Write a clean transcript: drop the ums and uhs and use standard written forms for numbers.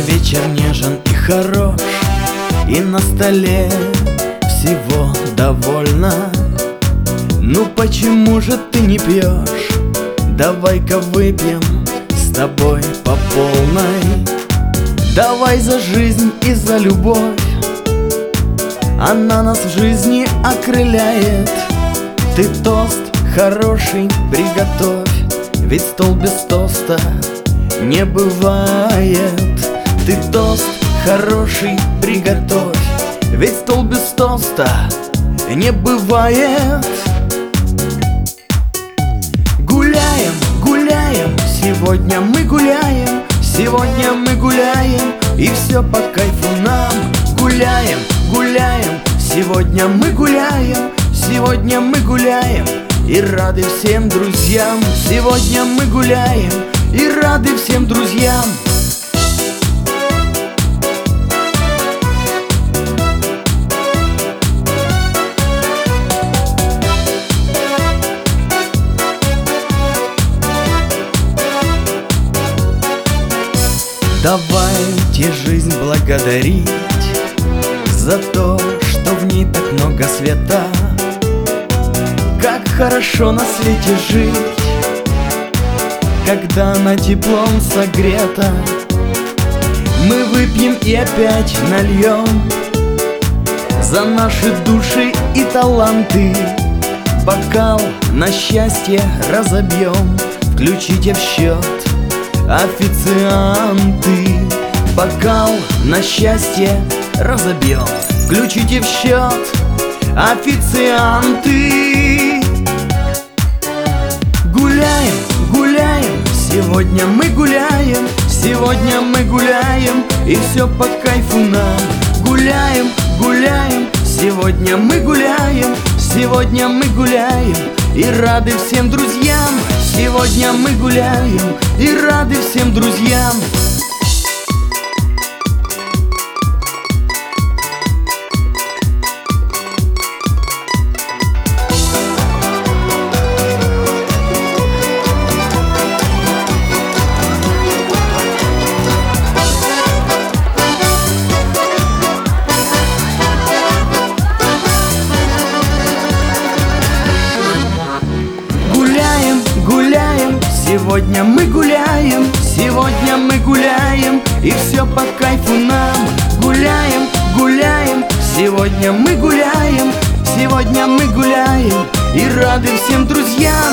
вечер нежен и хорош, и на столе всего довольно. Ну почему же ты не пьешь? Давай-ка выпьем с тобой по полной. Давай за жизнь и за любовь, она нас в жизни окрыляет. Ты тост хороший приготовь, ведь стол без тоста не бывает. Ты тост хороший приготовь, ведь стол без тоста не бывает. Гуляем, гуляем, сегодня мы гуляем, сегодня мы гуляем, и все по кайфу нам. Гуляем, гуляем, сегодня мы гуляем, сегодня мы гуляем, и рады всем друзьям. Сегодня мы гуляем, и рады всем друзьям. Давайте жизнь благодарить за то, что в ней так много света. Как хорошо на свете жить, когда она теплом согрета. Мы выпьем и опять нальем за наши души и таланты. Бокал на счастье разобьем, включите в счет, официанты. Бокал на счастье разобьем, включите в счет, официанты. Гуляем, гуляем, сегодня мы гуляем, сегодня мы гуляем, и все по кайфу нам. Гуляем, гуляем, сегодня мы гуляем, сегодня мы гуляем, и рады всем друзьям. Сегодня мы гуляем, и рады всем друзьям. Сегодня мы гуляем, сегодня мы гуляем, и все по кайфу нам. Гуляем, гуляем, сегодня мы гуляем, сегодня мы гуляем, и рады всем друзьям.